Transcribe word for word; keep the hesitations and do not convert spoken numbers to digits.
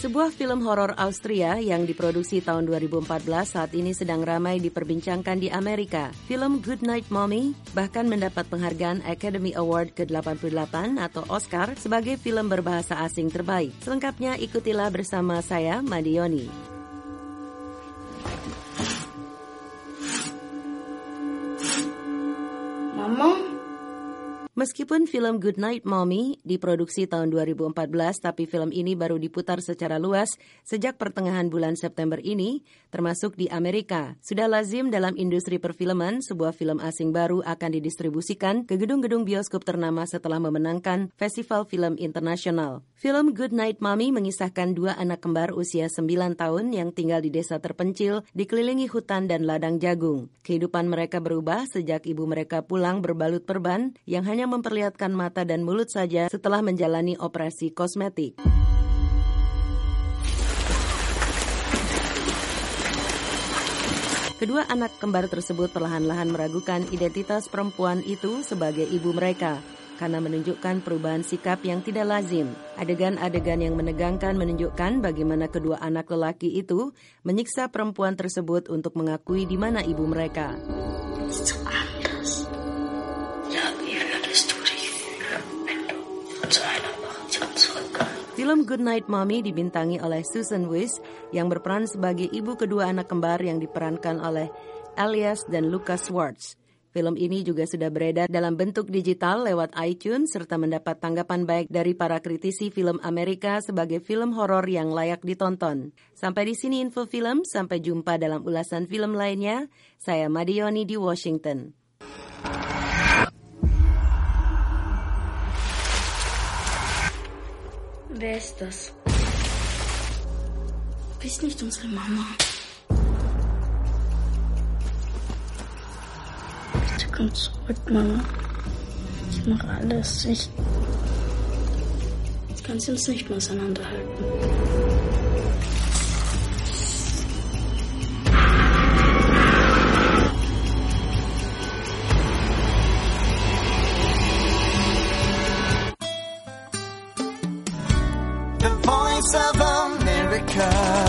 Sebuah film horor Austria yang diproduksi tahun dua ribu empat belas saat ini sedang ramai diperbincangkan di Amerika. Film Goodnight Mommy bahkan mendapat penghargaan Academy Award ke delapan puluh delapan atau Oscar sebagai film berbahasa asing terbaik. Selengkapnya ikutilah bersama saya, Madioni. Mama? Meskipun film Goodnight Mommy diproduksi tahun dua ribu empat belas, tapi film ini baru diputar secara luas sejak pertengahan bulan September ini, termasuk di Amerika. Sudah lazim dalam industri perfilman, sebuah film asing baru akan didistribusikan ke gedung-gedung bioskop ternama setelah memenangkan Festival Film Internasional. Film Goodnight Mommy mengisahkan dua anak kembar usia sembilan tahun yang tinggal di desa terpencil, dikelilingi hutan dan ladang jagung. Kehidupan mereka berubah sejak ibu mereka pulang berbalut perban yang hanya memperlihatkan mata dan mulut saja setelah menjalani operasi kosmetik. Kedua anak kembar tersebut perlahan-lahan meragukan identitas perempuan itu sebagai ibu mereka karena menunjukkan perubahan sikap yang tidak lazim. Adegan-adegan yang menegangkan menunjukkan bagaimana kedua anak lelaki itu menyiksa perempuan tersebut untuk mengakui di mana ibu mereka. Film Goodnight Mommy dibintangi oleh Susan Weiss yang berperan sebagai ibu kedua anak kembar yang diperankan oleh Elias dan Lucas Schwartz. Film ini juga sudah beredar dalam bentuk digital lewat iTunes serta mendapat tanggapan baik dari para kritisi film Amerika sebagai film horor yang layak ditonton. Sampai di sini info film, sampai jumpa dalam ulasan film lainnya. Saya Madioni di Washington. Wer ist das? Du bist nicht unsere Mama. Bitte komm zurück, Mama. Ich mache alles. Ich... Jetzt kannst du uns nicht mehr auseinanderhalten. Voice of America.